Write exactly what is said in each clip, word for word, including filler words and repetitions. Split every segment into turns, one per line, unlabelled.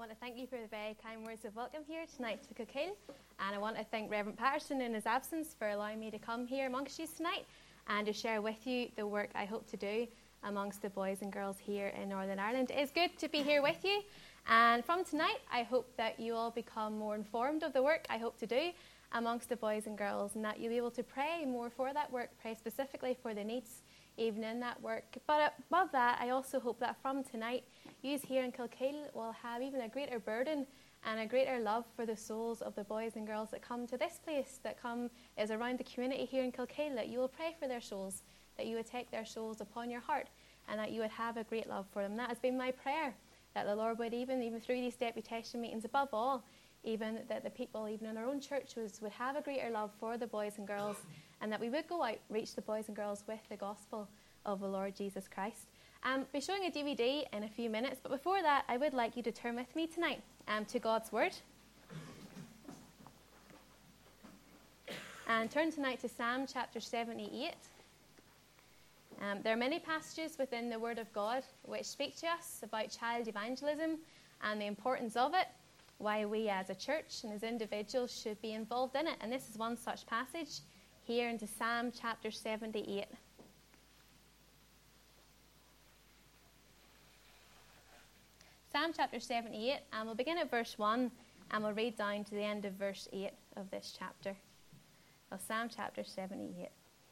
want to thank you for the very kind words of welcome here tonight to Kilkeel, and I want to thank Reverend Patterson in his absence for allowing me to come here amongst you tonight and to share with you the work I hope to do amongst the boys and girls here in Northern Ireland. It is good to be here with you, and from tonight I hope that you all become more informed of the work I hope to do amongst the boys and girls, and that you'll be able to pray more for that work, pray specifically for the needs even in that work. But above that, I also hope that from tonight, you here in Kilkeel will have even a greater burden and a greater love for the souls of the boys and girls that come to this place, that come is around the community here in Kilkeel, that you will pray for their souls, that you would take their souls upon your heart, and that you would have a great love for them. That has been my prayer, that the Lord would, even, even through these deputation meetings, above all, even that the people, even in our own churches, would have a greater love for the boys and girls, and that we would go out, reach the boys and girls with the gospel of the Lord Jesus Christ. Um, I'll be showing a D V D in a few minutes, but before that, I would like you to turn with me tonight um, to God's Word. And turn tonight to Psalm chapter seventy-eight. Um, there are many passages within the Word of God which speak to us about child evangelism and the importance of it, why we as a church and as individuals should be involved in it. And this is one such passage here into Psalm chapter seventy-eight. Psalm chapter seventy-eight, and we'll begin at verse one, and we'll read down to the end of verse eight of this chapter. Of Psalm chapter seventy-eight.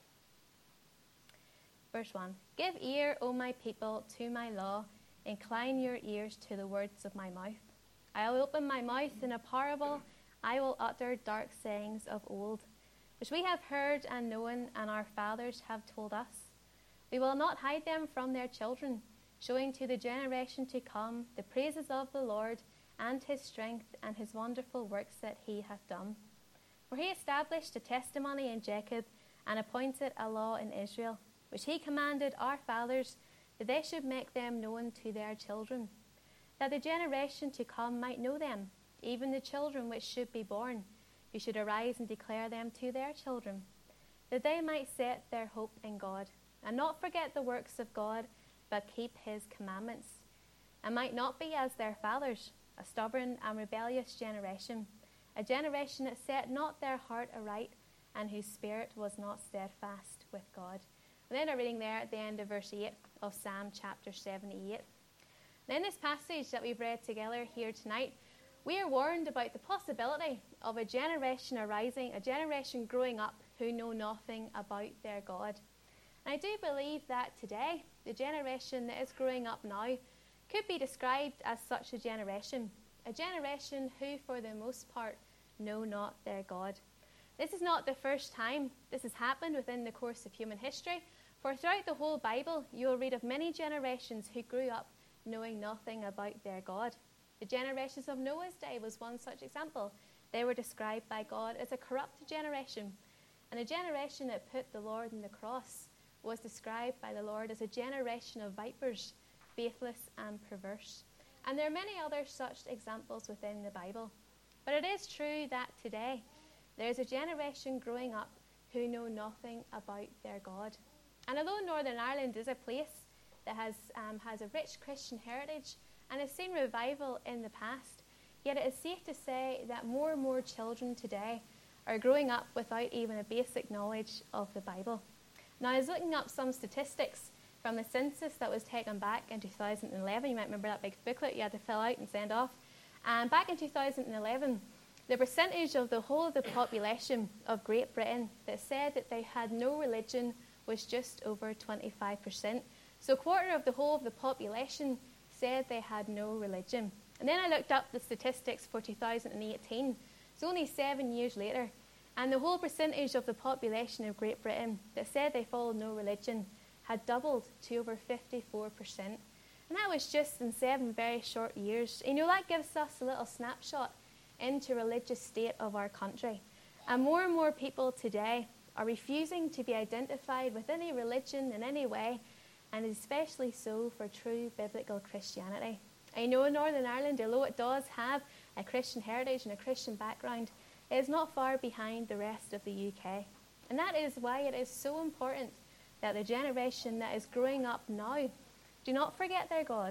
Verse one. Give ear, O my people, to my law. Incline your ears to the words of my mouth. I will open my mouth in a parable. I will utter dark sayings of old, which we have heard and known, and our fathers have told us. We will not hide them from their children, showing to the generation to come the praises of the Lord and his strength and his wonderful works that he hath done. For he established a testimony in Jacob and appointed a law in Israel, which he commanded our fathers, that they should make them known to their children, that the generation to come might know them, even the children which should be born, who should arise and declare them to their children, that they might set their hope in God, and not forget the works of God, but keep his commandments, and might not be as their fathers, a stubborn and rebellious generation, a generation that set not their heart aright, and whose spirit was not steadfast with God. And then a reading there at the end of verse eight of Psalm chapter seventy-eight. Now in this passage that we've read together here tonight, we are warned about the possibility of a generation arising, a generation growing up who know nothing about their God. And I do believe that today, the generation that is growing up now could be described as such a generation, a generation who for the most part know not their God. This is not the first time this has happened within the course of human history, for throughout the whole Bible you will read of many generations who grew up knowing nothing about their God. The generations of Noah's day was one such example. They were described by God as a corrupt generation, and a generation that put the Lord on the cross was described by the Lord as a generation of vipers, faithless and perverse. And there are many other such examples within the Bible. But it is true that today there is a generation growing up who know nothing about their God. And although Northern Ireland is a place that has, um, has a rich Christian heritage and has seen revival in the past, yet it is safe to say that more and more children today are growing up without even a basic knowledge of the Bible. Now, I was looking up some statistics from the census that was taken back in two thousand eleven. You might remember that big booklet you had to fill out and send off. And back in two thousand eleven, the percentage of the whole of the population of Great Britain that said that they had no religion was just over twenty-five percent. So a quarter of the whole of the population said they had no religion. And then I looked up the statistics for two thousand eighteen. It's only seven years later. And the whole percentage of the population of Great Britain that said they followed no religion had doubled to over fifty-four percent. And that was just in seven very short years. You know, that gives us a little snapshot into the religious state of our country. And more and more people today are refusing to be identified with any religion in any way, and especially so for true biblical Christianity. I know in Northern Ireland, although it does have a Christian heritage and a Christian background, it is not far behind the rest of the U K. And that is why it is so important that the generation that is growing up now do not forget their God.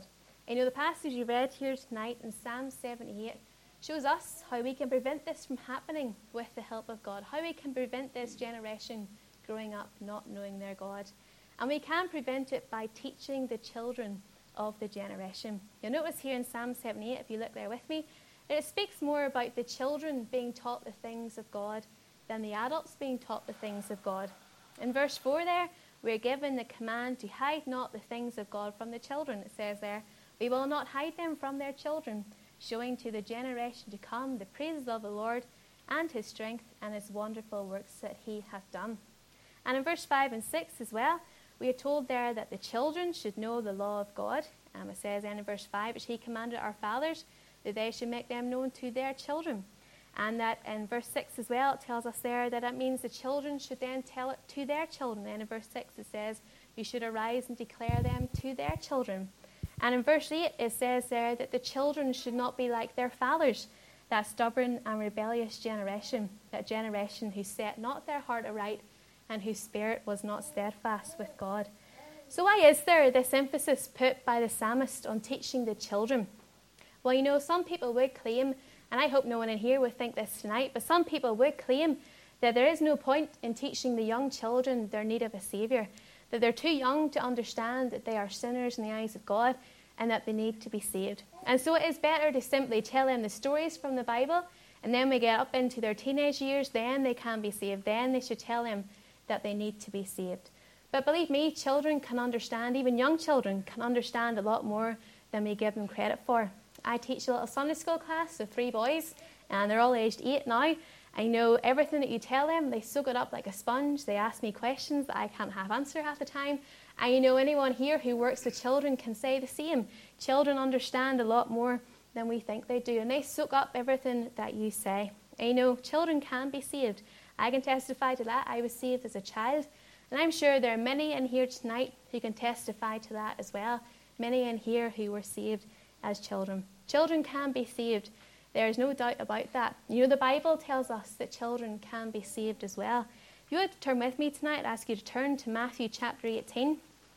I know the passage you read here tonight in Psalm seventy-eight shows us how we can prevent this from happening with the help of God, how we can prevent this generation growing up not knowing their God. And we can prevent it by teaching the children of the generation. You'll notice here in Psalm seventy-eight, if you look there with me, that it speaks more about the children being taught the things of God than the adults being taught the things of God. In verse four there, we're given the command to hide not the things of God from the children. It says there, we will not hide them from their children, showing to the generation to come the praises of the Lord and his strength and his wonderful works that he hath done. And in verse five and six as well, we are told there that the children should know the law of God. Um, it says then in verse five, which he commanded our fathers, that they should make them known to their children. And that in verse six as well, it tells us there that it means the children should then tell it to their children. And in verse six it says, you should arise and declare them to their children. And in verse eight it says there that the children should not be like their fathers, that stubborn and rebellious generation, that generation who set not their heart aright and whose spirit was not steadfast with God. So why is there this emphasis put by the psalmist on teaching the children? Well, you know, some people would claim, and I hope no one in here would think this tonight, but some people would claim that there is no point in teaching the young children their need of a saviour, that they're too young to understand that they are sinners in the eyes of God and that they need to be saved. And so it is better to simply tell them the stories from the Bible, and then we get up into their teenage years, then they can be saved. Then they should tell them that they need to be saved. But believe me, children can understand, even young children can understand a lot more than we give them credit for. I teach a little Sunday school class of three boys, and they're all aged eight now. I know everything that you tell them, they soak it up like a sponge. They ask me questions that I can't have answer half the time. And you know, anyone here who works with children can say the same. Children understand a lot more than we think they do, and they soak up everything that you say. And you know, children can be saved. I can testify to that. I was saved as a child, and I'm sure there are many in here tonight who can testify to that as well. Many in here who were saved as children. Children can be saved. There is no doubt about that. You know, the Bible tells us that children can be saved as well. If you would turn with me tonight, I'd ask you to turn to Matthew chapter eighteen.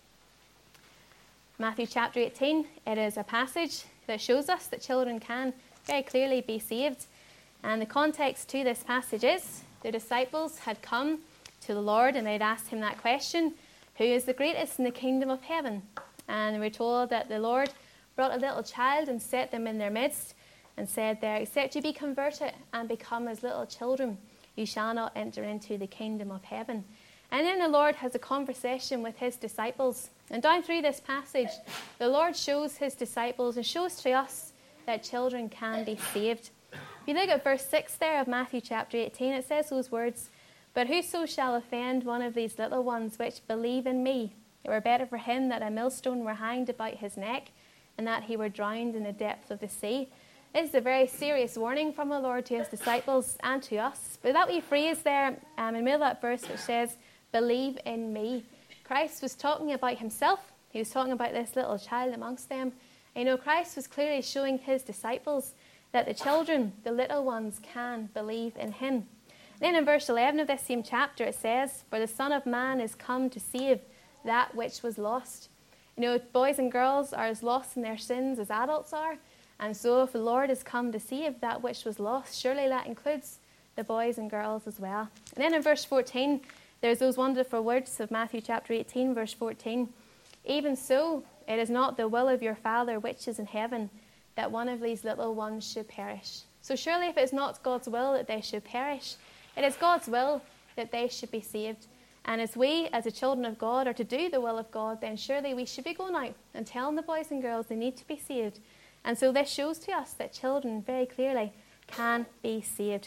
Matthew chapter eighteen, it is a passage that shows us that children can very clearly be saved. And the context to this passage is the disciples had come to the Lord and they'd asked him that question, who is the greatest in the kingdom of heaven? And we're told that the Lord brought a little child and set them in their midst and said there, except you be converted and become as little children, you shall not enter into the kingdom of heaven. And then the Lord has a conversation with his disciples. And down through this passage, the Lord shows his disciples and shows to us that children can be saved. If you look at verse six there of Matthew chapter eighteen, it says those words, but whoso shall offend one of these little ones which believe in me, it were better for him that a millstone were hanged about his neck and that he were drowned in the depth of the sea. This is a very serious warning from the Lord to his disciples and to us. But that wee phrase there um, in the middle of that verse which says, believe in me. Christ was talking about himself. He was talking about this little child amongst them. And you know, Christ was clearly showing his disciples that the children, the little ones, can believe in him. Then in verse eleven of this same chapter it says, for the Son of Man is come to save that which was lost. You know, boys and girls are as lost in their sins as adults are. And so if the Lord has come to save that which was lost, surely that includes the boys and girls as well. And then in verse fourteen, there's those wonderful words of Matthew chapter eighteen, verse fourteen. Even so, it is not the will of your Father which is in heaven that one of these little ones should perish. So surely if it's not God's will that they should perish, it is God's will that they should be saved. And as we, as the children of God, are to do the will of God, then surely we should be going out and telling the boys and girls they need to be saved. And so this shows to us that children very clearly can be saved.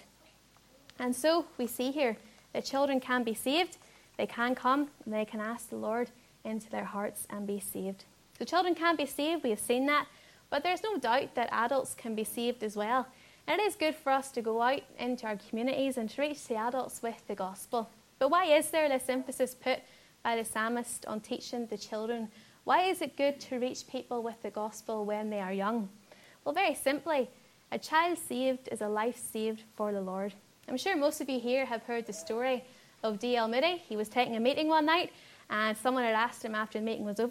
And so we see here that children can be saved, they can come, and they can ask the Lord into their hearts and be saved. So children can be saved, we have seen that, but there's no doubt that adults can be saved as well. And it is good for us to go out into our communities and to reach the adults with the gospel. But why is there this emphasis put by the psalmist on teaching the children? Why is it good to reach people with the gospel when they are young? Well, very simply, a child saved is a life saved for the Lord. I'm sure most of you here have heard the story of D L Moody. He was taking a meeting one night and someone had asked him after the meeting was over,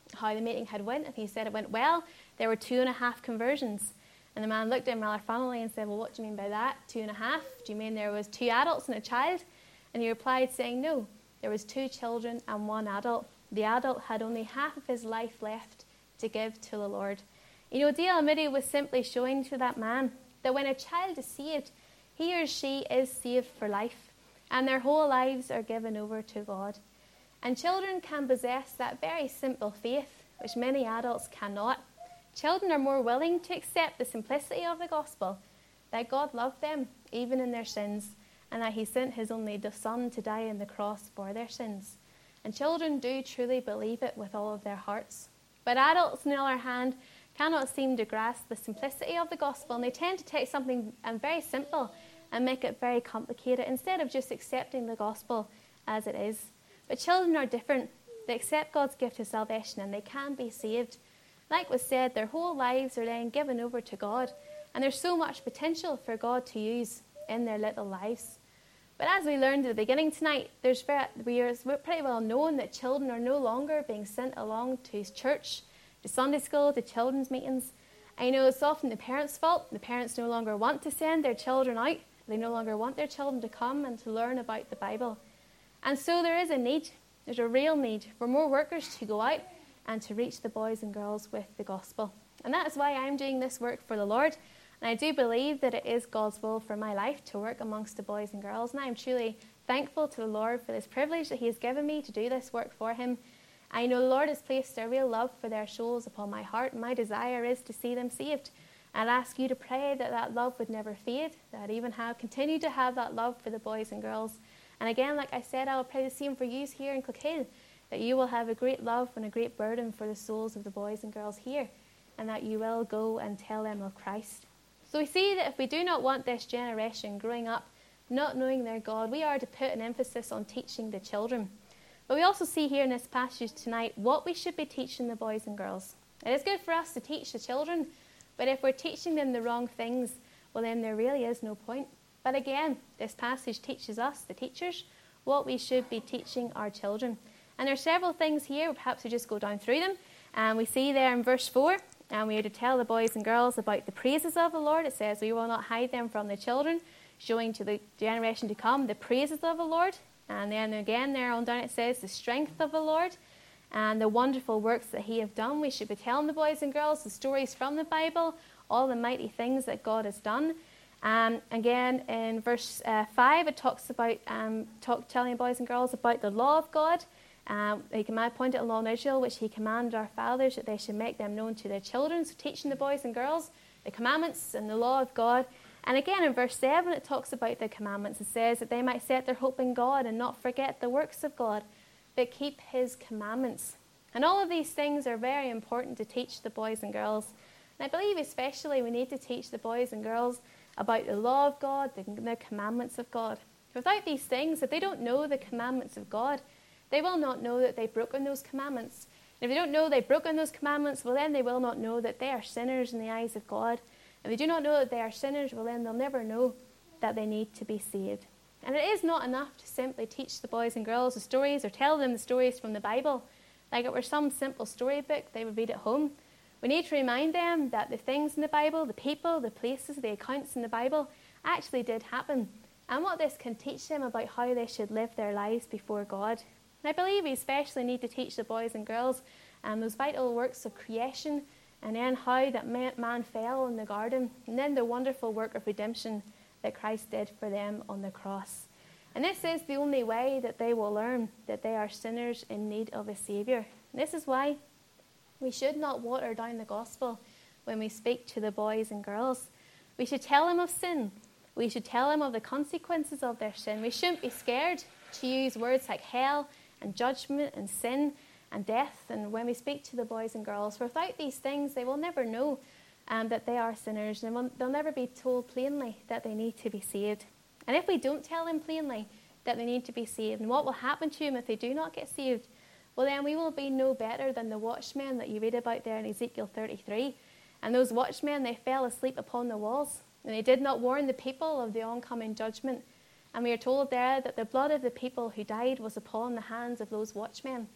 how the meeting had went, and he said it went well. There were two and a half conversions. And the man looked at him rather funnily and said, well, what do you mean by that? Two and a half? Do you mean there was two adults and a child? And he replied saying, no, there was two children and one adult. The adult had only half of his life left to give to the Lord. You know, D L Moody was simply showing to that man that when a child is saved, he or she is saved for life, and their whole lives are given over to God. And children can possess that very simple faith, which many adults cannot. Children are more willing to accept the simplicity of the gospel, that God loved them even in their sins, and that he sent his only son to die on the cross for their sins. And children do truly believe it with all of their hearts. But adults, on the other hand, cannot seem to grasp the simplicity of the gospel, and they tend to take something um, very simple and make it very complicated instead of just accepting the gospel as it is. But children are different. They accept God's gift of salvation and they can be saved. Like was said, their whole lives are then given over to God, and there's so much potential for God to use in their little lives. But as we learned at the beginning tonight, there's very, we are pretty well known that children are no longer being sent along to church, to Sunday school, to children's meetings. I know it's often the parents' fault. The parents no longer want to send their children out. They no longer want their children to come and to learn about the Bible. And so there is a need, there's a real need for more workers to go out and to reach the boys and girls with the gospel. And that is why I'm doing this work for the Lord. And I do believe that it is God's will for my life to work amongst the boys and girls. And I am truly thankful to the Lord for this privilege that he has given me to do this work for him. I know the Lord has placed a real love for their souls upon my heart. And my desire is to see them saved. I'd ask you to pray that that love would never fade, that I'd even have, continue to have that love for the boys and girls. And again, like I said, I will pray the same for you here in Cloughill, that you will have a great love and a great burden for the souls of the boys and girls here, and that you will go and tell them of Christ. So we see that if we do not want this generation growing up not knowing their God, we are to put an emphasis on teaching the children. But we also see here in this passage tonight what we should be teaching the boys and girls. It is good for us to teach the children, but if we're teaching them the wrong things, well then there really is no point. But again, this passage teaches us, the teachers, what we should be teaching our children. And there are several things here, perhaps we just go down through them. And we see there in verse four, and we are to tell the boys and girls about the praises of the Lord. It says, we will not hide them from the children, showing to the generation to come the praises of the Lord. And then again there on down it says, the strength of the Lord and the wonderful works that he have done. We should be telling the boys and girls the stories from the Bible, all the mighty things that God has done. Um, again, in verse uh, five, it talks about um, talk, telling boys and girls about the law of God. Um, he appointed a law in Israel, which he commanded our fathers that they should make them known to their children. So teaching the boys and girls the commandments and the law of God. And again, in verse seven, it talks about the commandments. It says that they might set their hope in God and not forget the works of God, but keep his commandments. And all of these things are very important to teach the boys and girls. And I believe especially we need to teach the boys and girls about the law of God, the, the commandments of God. Without these things, if they don't know the commandments of God, they will not know that they've broken those commandments. And if they don't know they've broken those commandments, well then they will not know that they are sinners in the eyes of God. If they do not know that they are sinners, well then they'll never know that they need to be saved. And it is not enough to simply teach the boys and girls the stories or tell them the stories from the Bible. Like it were some simple storybook they would read at home. We need to remind them that the things in the Bible, the people, the places, the accounts in the Bible actually did happen. And what this can teach them about how they should live their lives before God. And I believe we especially need to teach the boys and girls um, those vital works of creation, and then how that man fell in the garden, and then the wonderful work of redemption that Christ did for them on the cross. And this is the only way that they will learn that they are sinners in need of a Saviour. And this is why we should not water down the gospel when we speak to the boys and girls. We should tell them of sin. We should tell them of the consequences of their sin. We shouldn't be scared to use words like hell and judgment and sin and death. And when we speak to the boys and girls, without these things, they will never know um, that they are sinners. And will, they'll never be told plainly that they need to be saved. And if we don't tell them plainly that they need to be saved, and what will happen to them if they do not get saved, well then we will be no better than the watchmen that you read about there in Ezekiel thirty-three. And those watchmen, they fell asleep upon the walls, and they did not warn the people of the oncoming judgment. And we are told there that the blood of the people who died was upon the hands of those watchmen.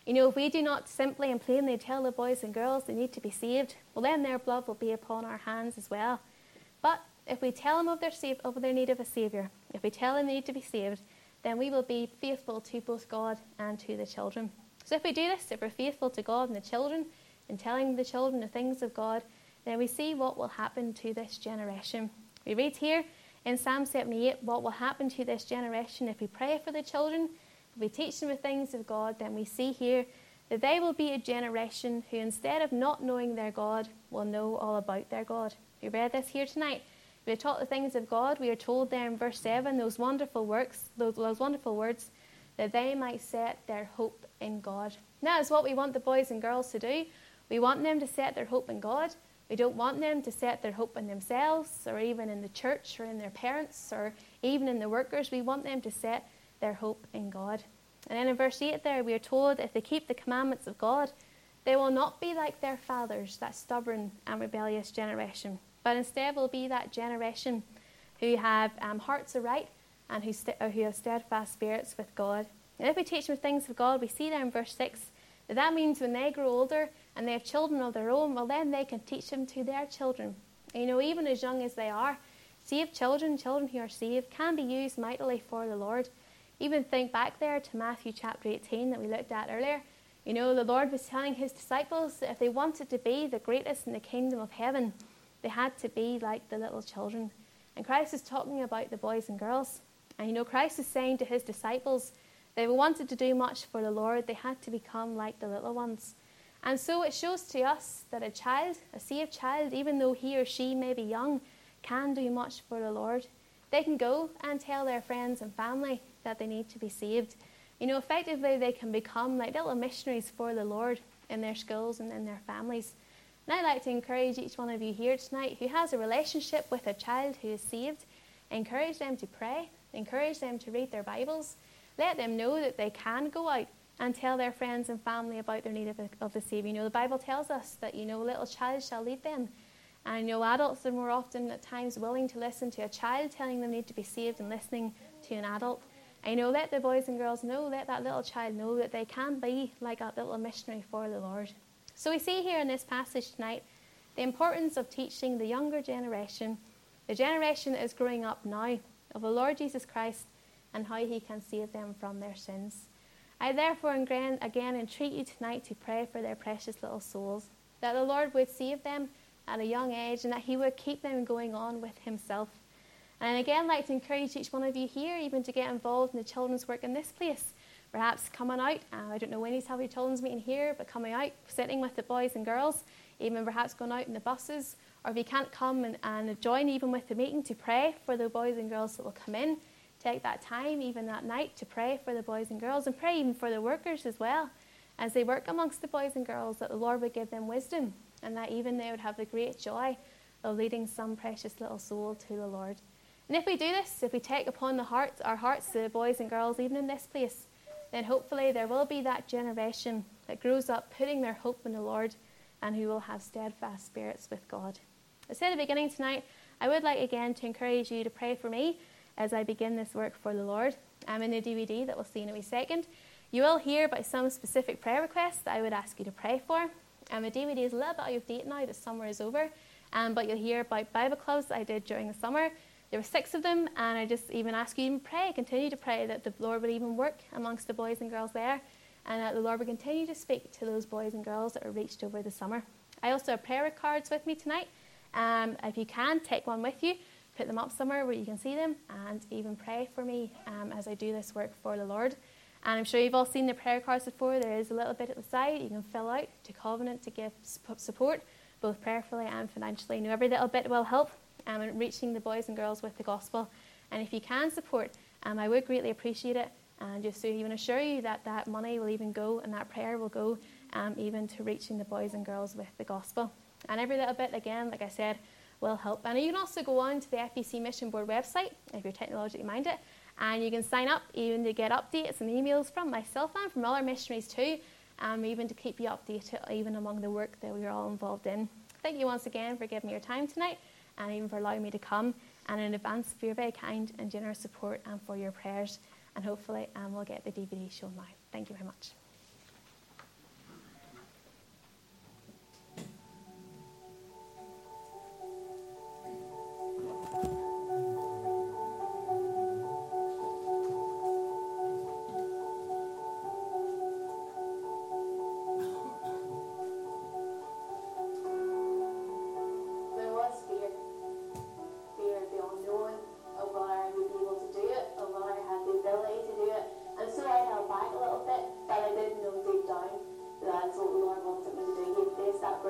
You know, if we do not simply and plainly tell the boys and girls they need to be saved, well then their blood will be upon our hands as well. But if we tell them of their, save, of their need of a Saviour, if we tell them they need to be saved, then we will be faithful to both God and to the children. So if we do this, if we're faithful to God and the children, in telling the children the things of God, then we see what will happen to this generation. We read here in Psalm seventy-eight what will happen to this generation if we pray for the children, if we teach them the things of God. Then we see here that they will be a generation who, instead of not knowing their God, will know all about their God. We read this here tonight. We are taught the things of God. We are told there in verse seven, those wonderful works, those, those wonderful words, that they might set their hope in God. That is what we want the boys and girls to do. We want them to set their hope in God. We don't want them to set their hope in themselves, or even in the church, or in their parents, or even in the workers. We want them to set their hope in God. And then in verse eight there, we are told if they keep the commandments of God, they will not be like their fathers, that stubborn and rebellious generation, but instead will be that generation who have um, hearts aright and who, st- who have steadfast spirits with God. And if we teach them things of God, we see there in verse six that that means when they grow older and they have children of their own, well then they can teach them to their children. And, you know, even as young as they are, saved children, children who are saved, can be used mightily for the Lord. Even think back there to Matthew chapter eighteen that we looked at earlier. You know, the Lord was telling his disciples that if they wanted to be the greatest in the kingdom of heaven, they had to be like the little children. And Christ is talking about the boys and girls. And you know, Christ is saying to his disciples, they if they wanted to do much for the Lord, they had to become like the little ones. And so it shows to us that a child, a saved child, even though he or she may be young, can do much for the Lord. They can go and tell their friends and family that they need to be saved. You know, effectively they can become like little missionaries for the Lord in their schools and in their families. And I'd like to encourage each one of you here tonight who has a relationship with a child who is saved, encourage them to pray, encourage them to read their Bibles, let them know that they can go out and tell their friends and family about their need of, of the Saviour. You know, the Bible tells us that, you know, little child shall lead them. And, you know, adults are more often at times willing to listen to a child telling them they need to be saved and listening to an adult. And, you know, let the boys and girls know, let that little child know that they can be like a little missionary for the Lord. So we see here in this passage tonight the importance of teaching the younger generation, the generation that is growing up now, of the Lord Jesus Christ and how he can save them from their sins. I therefore again, again entreat you tonight to pray for their precious little souls, that the Lord would save them at a young age and that he would keep them going on with himself. And again, I'd like to encourage each one of you here even to get involved in the children's work in this place. Perhaps coming out, uh, I don't know when he's having a children's meeting here, but coming out, sitting with the boys and girls, even perhaps going out in the buses, or if you can't come and, and join even with the meeting to pray for the boys and girls that will come in, take that time even that night to pray for the boys and girls, and pray even for the workers as well, as they work amongst the boys and girls, that the Lord would give them wisdom, and that even they would have the great joy of leading some precious little soul to the Lord. And if we do this, if we take upon the hearts, our hearts, the boys and girls, even in this place, then hopefully there will be that generation that grows up putting their hope in the Lord and who will have steadfast spirits with God. As I said at the beginning tonight, I would like again to encourage you to pray for me as I begin this work for the Lord. I'm in the D V D that we'll see in a wee second. You will hear about some specific prayer requests that I would ask you to pray for. Um, the D V D is a little bit out of date now, the summer is over, um, but you'll hear about Bible clubs that I did during the summer. There were six of them, and I just even ask you to pray, continue to pray that the Lord would even work amongst the boys and girls there, and that the Lord would continue to speak to those boys and girls that were reached over the summer. I also have prayer cards with me tonight. Um, if you can, take one with you, put them up somewhere where you can see them, and even pray for me um, as I do this work for the Lord. And I'm sure you've all seen the prayer cards before. There is a little bit at the side you can fill out to Covenant to give support, both prayerfully and financially. You know, every little bit will help um, in reaching the boys and girls with the gospel. And if you can support, um, I would greatly appreciate it. And just to even assure you that that money will even go and that prayer will go um, even to reaching the boys and girls with the gospel. And every little bit, again, like I said, will help. And you can also go on to the F B C Mission Board website if you're technologically minded, and you can sign up even to get updates and emails from myself and from other missionaries too, um, even to keep you updated even among the work that we're all involved in. Thank you once again for giving me your time tonight, and even for allowing me to come, and in advance for your very kind and generous support and for your prayers. And hopefully um, we'll get the D V D shown now. Thank you very much.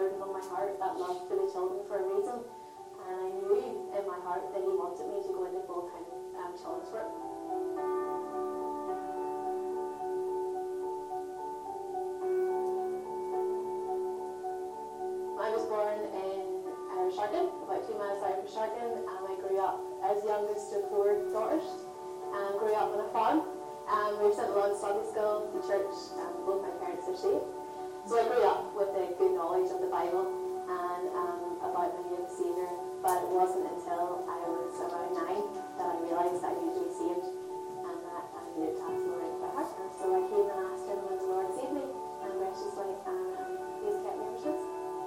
burden on my heart, that love for the children, for a reason. And I knew in my heart that he wanted me to go into full-time um, children's work. I was born in uh, Sharkin, about two miles south of Sharkin, and I grew up as youngest of four daughters, and grew up on a farm. Um, we sent a lot of Sunday school, the church, and both my parents are saved. So I grew up with a good knowledge of the Bible and um, about my name Saviour, but it wasn't until I was around nine that I realised that I needed to be saved and that I needed to ask the Lord into my heart. And so I came and asked him when the Lord saved me, and graciously, and um, he's kept me ever since.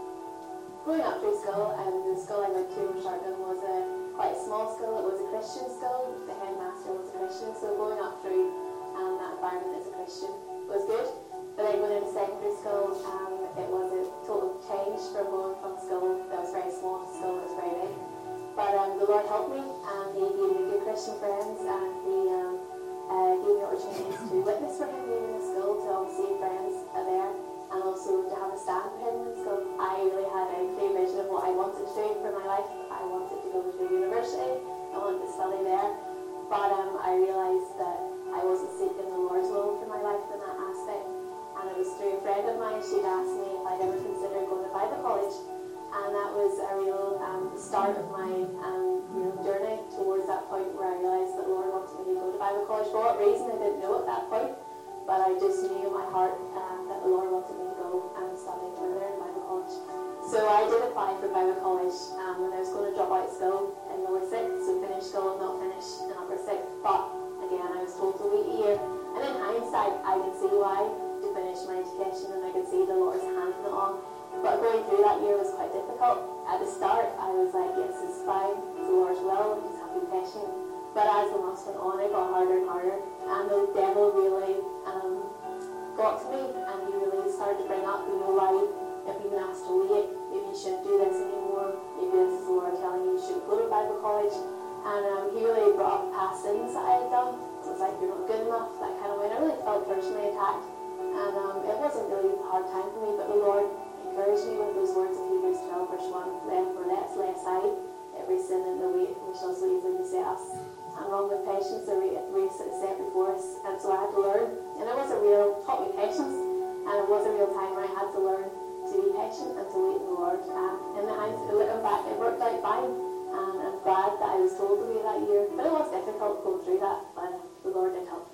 Growing up through school, um, the school I went to in Sharkin was a quite a small school. It was a Christian school. The headmaster was a Christian, so going up through um, that environment as a Christian was good. But then going into secondary school, um, it was a total change from going from school that was very small to school that was very big. But um, the Lord helped me, and he gave me good Christian friends, and he um, uh, gave me opportunities to witness for him even in school, to obviously friends are there, and also to have a stand for him in school. I really had a clear vision of what I wanted to do for my life. I wanted to go to university, I wanted to study there, but um, I realised that I wasn't seeking the Lord's will for my life in that aspect. And it was through a friend of mine, she'd asked me if I'd ever considered going to Bible college. And that was a real um, start of my um, you know, journey towards that point where I realised that the Lord wanted me to go to Bible college. For what reason, I didn't know at that point, but I just knew in my heart um, that the Lord wanted me to go and study further in Bible college. So I did apply for Bible college um, when I was going to drop out of school in lower sixth, so finish school and not finish in upper sixth. But again, I was told to wait a year. And in hindsight, I can see why. To finish my education, and I could see the Lord's hand in it all. But going through that year was quite difficult. At the start, I was like, yes, it's fine, it's the Lord's will, just have to be patient. But as the months went on, it got harder and harder, and the devil really um, got to me, and he really started to bring up, you know, why if you've been asked to wait, maybe you shouldn't do this anymore, maybe this is the Lord telling you you shouldn't go to Bible college. And um, he really brought up past sins that I had done. So it was like, you're not good enough, that kind of way. And I really felt personally attacked. And um, it wasn't really a hard time for me, but the Lord encouraged me with those words of Hebrews twelve, verse one, therefore let's lay aside every sin and the weight which does so easily beset us, and run with patience the race that is set before us. And so I had to learn, and it was a real, taught me patience, and it was a real time where I had to learn to be patient and to wait in the Lord. And in the hands, looking back, it worked out fine, and I'm glad that I was told to wait that year. But it was difficult going through that, but the Lord did help.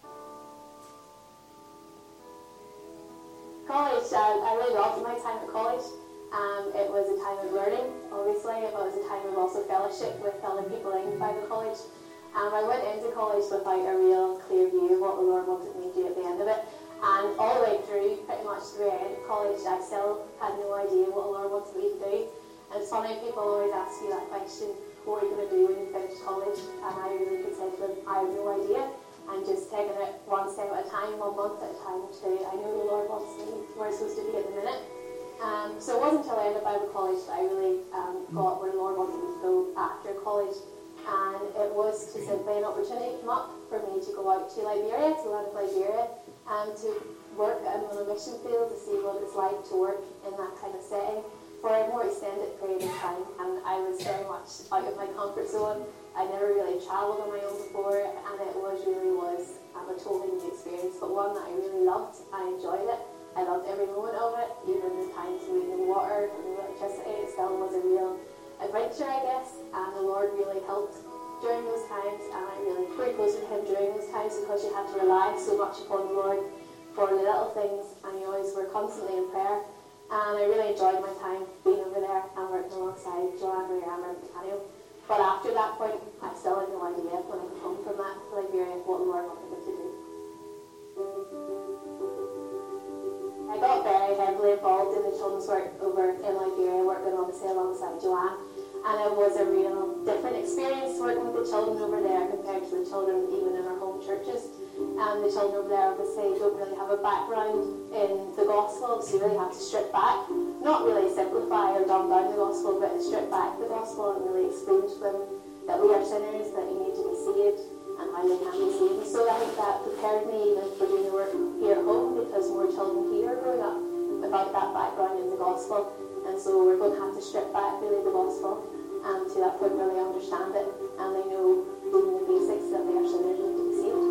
College, uh, I really loved my time at college. Um, it was a time of learning, obviously, but it was a time of also fellowship with other people in Bible college. Um, I went into college without a real clear view of what the Lord wanted me to do at the end of it. And all the way through, pretty much through the end of college, I still had no idea what the Lord wanted me to do. And it's funny, people always ask you that question, what are you going to do when you finish college? And I really could say to them, I have no idea. And just taking it one step at a time, one month at a time, to I know the Lord wants me where I'm supposed to be at the minute. Um, so it wasn't until I ended Bible college that I really um, got where the Lord wanted me to go after college. And it was to simply an opportunity come up for me to go out to Liberia, to land in Liberia, and to work on a mission field to see what it's like to work in that kind of setting for a more extended period of time. And I was very much out of my comfort zone. I never really travelled on my own before, and it was really was um, a totally new experience, but one that I really loved. I enjoyed it. I loved every moment of it, even the times we in the water and the electricity. It still was a real adventure, I guess, and the Lord really helped during those times, and I really grew closer to Him during those times because you had to rely so much upon the Lord for the little things, and you always were constantly in prayer. And I really enjoyed my time being over there and working alongside Joanne, Marianne, and Daniel. But after that point, I still had no idea when I came home from that Liberia what the Lord wanted me to do. I got very heavily involved in the children's work over in Liberia, working obviously alongside Joanne. And it was a real different experience working with the children over there compared to the children even in our home churches. And the children over there obviously don't really have a background in the gospel, so you really have to strip back, not really simplify or dumb down the gospel, but strip back the gospel and really explain to them that we are sinners, that you need to be saved, and how they can be saved. So I think that prepared me even for doing the work here at home, because more children here are growing up without that background in the gospel, And so we're going to have to strip back really the gospel um, to that point where they understand it and they know even the basics that they are sinners and need to be saved.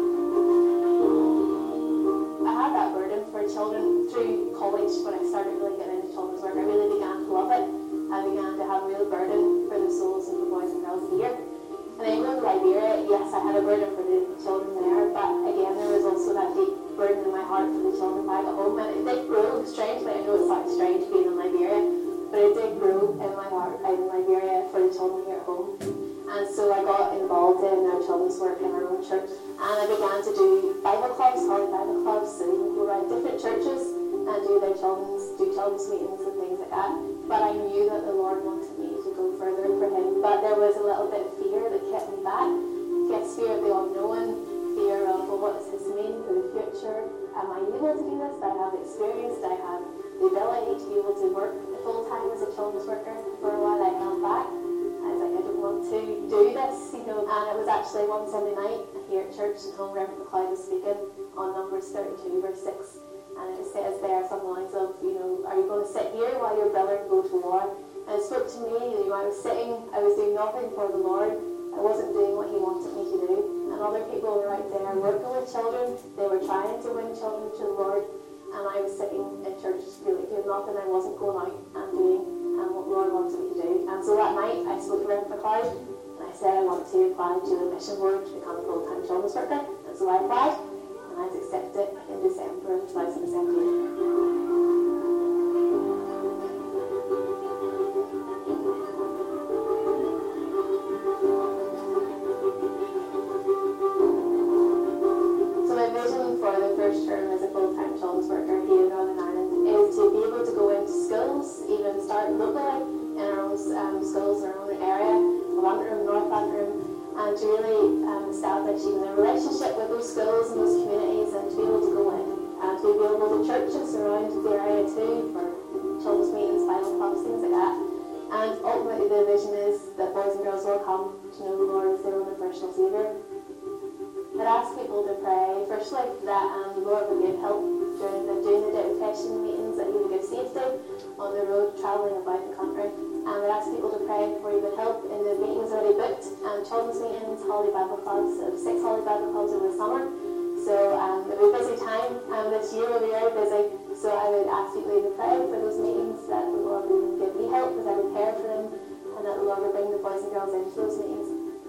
I had that burden for children through college when I started really getting into children's work. I really began to love it. I began to have a real burden for the souls of the boys and girls here. In England, Liberia, yes, I had a burden for the children there, but again, there was also that deep burden in my heart for the children back at home, and it did grow, strangely. I know it sounds strange being in Liberia, but it did grow in my heart in Liberia for the children here at home. And so I got involved in our children's work in our own church, and I began to do Bible clubs, Holy Bible clubs, so you can go around different churches and do their children's, do children's meetings and things like that. But I knew that the Lord wanted me to go further for Him. But there was a little bit of fear that kept me back. Yes, fear of the unknown, fear of, well, what does this mean for the future? Am I able to do this? Do I have experience? Do I have the ability to be able to work full time as a children's worker? For a while I held back. I was like, I don't want to do this, you know. And it was actually one Sunday night here at church in home, Reverend McLeod was speaking on Numbers thirty-two, verse six. And it says there some lines of, you know, are you going to sit here while your brother go to war? And it spoke to me, you know, I was sitting, I was doing nothing for the Lord. I wasn't doing what He wanted me to do. And other people were out there working with children. They were trying to win children to the Lord. And I was sitting in church really doing nothing. I wasn't going out and doing um, what the Lord wanted me to do. And so that night I spoke to Reverend McLeod and I said I want to apply to the mission board to become a full-time children's worker. And so I applied. I was accepted in December of twenty seventeen. So my vision for the first term as a full-time children's worker here in Northern Ireland is to be able to go into schools, even start locally in our own um, schools in our own area, of Antrim, North Antrim, and to really um, establish even a relationship with those schools and those communities, and to be able to go in and to be available to churches around the area too for children's meetings, Bible clubs, things like that. And ultimately the vision is that boys and girls will come to know the Lord as their own and personal Saviour. I'd ask people to pray, firstly, that um, the Lord would give help during the, doing the dedication meetings, that He would give safety on the road, travelling about the country. And I'd ask people to pray for He would help in the meetings already booked, um, children's meetings, Holy Bible clubs, uh, six Holy Bible clubs over the summer. So um, it'll be a busy time um, this year, we'll be very busy. So I would ask people to pray for those meetings, that the Lord would give me help as I prepare for them, and that the Lord would bring the boys and girls into those meetings.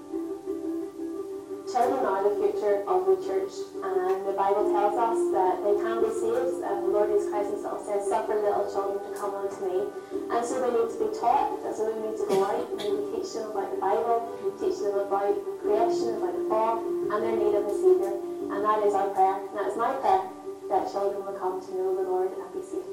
Children are the future of the church, and the Bible tells us that they can be saved, and the Lord Jesus Christ Himself says, suffer little children to come unto me. And so they need to be taught, that's why we need to go out, we need to teach them about the Bible, teach them about creation, about the fall, and their need of a Saviour. And that is our prayer, and that is my prayer, that children will come to know the Lord and be saved.